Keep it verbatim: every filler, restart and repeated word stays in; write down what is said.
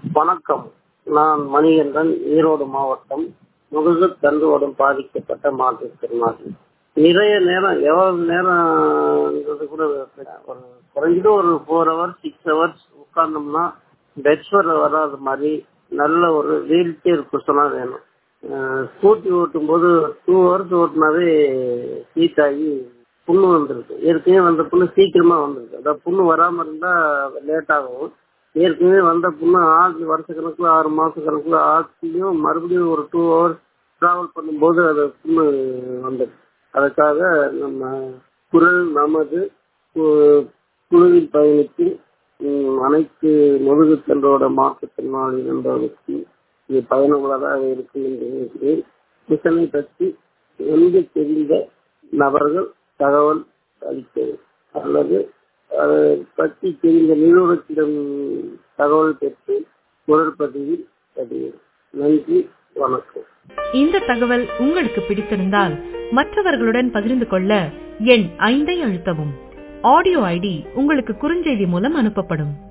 வணக்கம். நான் மணிகண்டன், ஈரோடு மாவட்டம். முதுகு தண்டுவடம் பாதிக்கப்பட்ட மாற்றுத்திறனாளி. நிறைய நேரம் எவ்வளவு நேரம்ன்றது கூட ஒரு குறைஞ்சது ஒரு ஃபோர் ஹவர்ஸ் சிக்ஸ் ஹவர்ஸ் உட்கார்ந்தோம்னா பெட்ஸ்வர் வராத மாதிரி நல்ல ஒரு வீல் சேர் குஷனா வேணும். ஸ்கூட்டி ஓட்டும் போது டூ ஹவர்ஸ் ஓட்டினாவே ஹீட் ஆகி புண்ணு வந்துருக்கு. ஏற்கனவே வந்த புண்ணு சீக்கிரமா வந்துருக்கு. அதாவது புண்ணு வராம இருந்தா லேட் ஆகும். ஏற்கனவே வந்த புண்ணு ஆகி வருஷ கணக்குல ஆறு மாச கணக்குல ஆக்கியும் மறுபடியும் ஒரு டூ ஹவர்ஸ் டிராவல் பண்ணும்போது அது புண்ணு வந்துருக்கு. அதுக்காக நம்ம குரல் நமது குழுவில் பயணித்து அனைத்து முதுகு தண்டோட மாற்றுத்திறனாளி நண்பர்களுக்கு இது பயனுள்ளதாக இருக்கும் என்று நினைக்கிறேன். மிஷனை பற்றி நன்கு தெரிந்த நபர்கள் தகவல் அளிக்க அல்லது அதை பற்றி தெரிந்த நிறுவனத்திடம் தகவல் பெற்று குரல் பதிவில் பதிவு. நன்றி, வணக்கம். இந்த தகவல் உங்களுக்கு பிடித்திருந்தால் மற்றவர்களுடன் பகிர்ந்து கொள்ள எண் ஐந்தை அழுத்தவும். ஆடியோ ஐடி உங்களுக்கு குறுஞ்செய்தி மூலம் அனுப்பப்படும்.